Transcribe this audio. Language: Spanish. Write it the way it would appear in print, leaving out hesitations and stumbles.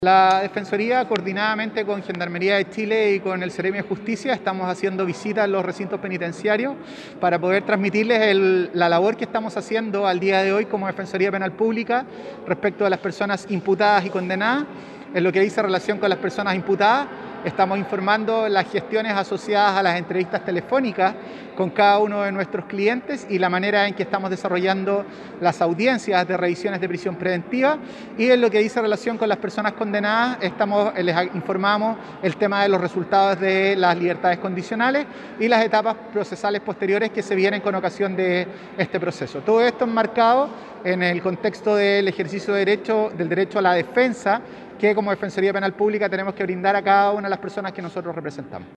La Defensoría, coordinadamente con Gendarmería de Chile y con el Ceremi de Justicia, estamos haciendo visitas en los recintos penitenciarios para poder transmitirles la labor que estamos haciendo al día de hoy como Defensoría Penal Pública respecto a las personas imputadas y condenadas. En lo que dice relación con las personas imputadas, estamos informando las gestiones asociadas a las entrevistas telefónicas con cada uno de nuestros clientes y la manera en que estamos desarrollando las audiencias de revisiones de prisión preventiva. Y en lo que dice relación con las personas condenadas, les informamos el tema de los resultados de las libertades condicionales y las etapas procesales posteriores que se vienen con ocasión de este proceso. Todo esto enmarcado en el contexto del ejercicio del derecho a la defensa que como Defensoría Penal Pública tenemos que brindar a cada una de las personas que nosotros representamos.